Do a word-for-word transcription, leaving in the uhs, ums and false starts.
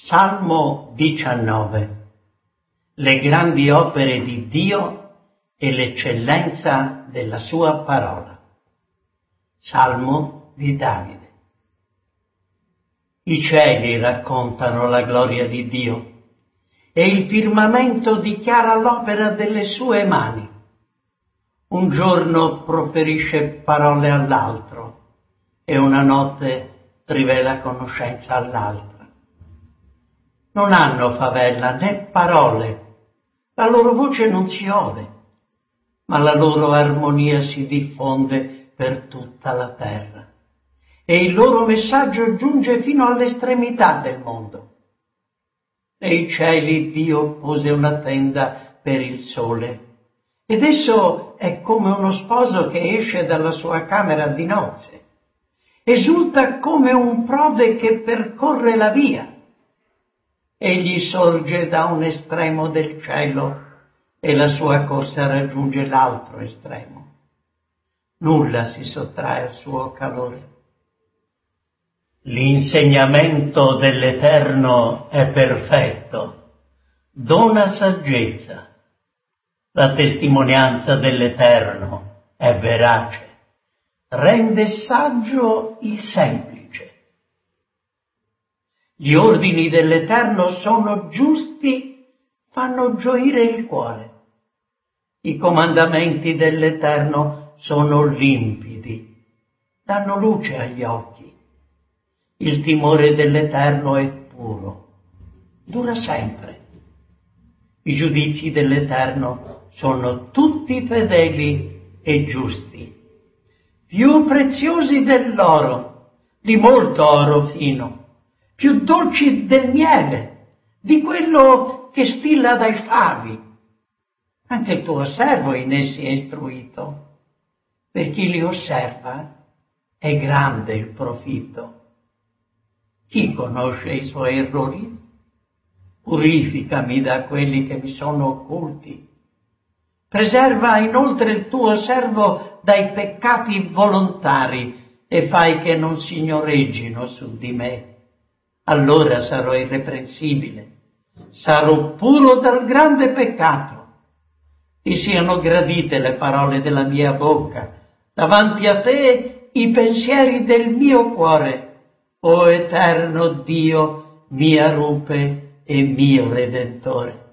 Salmo diciannove. Le grandi opere di Dio e l'eccellenza della sua parola. Salmo di Davide. I cieli raccontano la gloria di Dio e il firmamento dichiara l'opera delle sue mani. Un giorno proferisce parole all'altro e una notte rivela conoscenza all'altra. Non hanno favella né parole, la loro voce non si ode, ma la loro armonia si diffonde per tutta la terra e il loro messaggio giunge fino all'estremità del mondo. Nei cieli Dio pose una tenda per il sole ed esso è come uno sposo che esce dalla sua camera di nozze. Esulta come un prode che percorre la via. Egli sorge da un estremo del cielo e la sua corsa raggiunge l'altro estremo. Nulla si sottrae al suo calore. L'insegnamento dell'Eterno è perfetto, dona saggezza. La testimonianza dell'Eterno è verace, rende saggio il semplice. Gli ordini dell'Eterno sono giusti, fanno gioire il cuore. I comandamenti dell'Eterno sono limpidi, danno luce agli occhi. Il timore dell'Eterno è puro, dura sempre. I giudizi dell'Eterno sono tutti fedeli e giusti, più preziosi dell'oro, di molto oro fino, più dolci del miele, di quello che stilla dai favi. Anche il tuo servo in essi è istruito. Per chi li osserva è grande il profitto. Chi conosce i suoi errori? Purificami da quelli che mi sono occulti. Preserva inoltre il tuo servo dai peccati volontari e fai che non signoreggino su di me. Allora sarò irreprensibile, sarò puro dal grande peccato. Ti siano gradite le parole della mia bocca, davanti a te i pensieri del mio cuore, o eterno Dio, mia rupe e mio Redentore.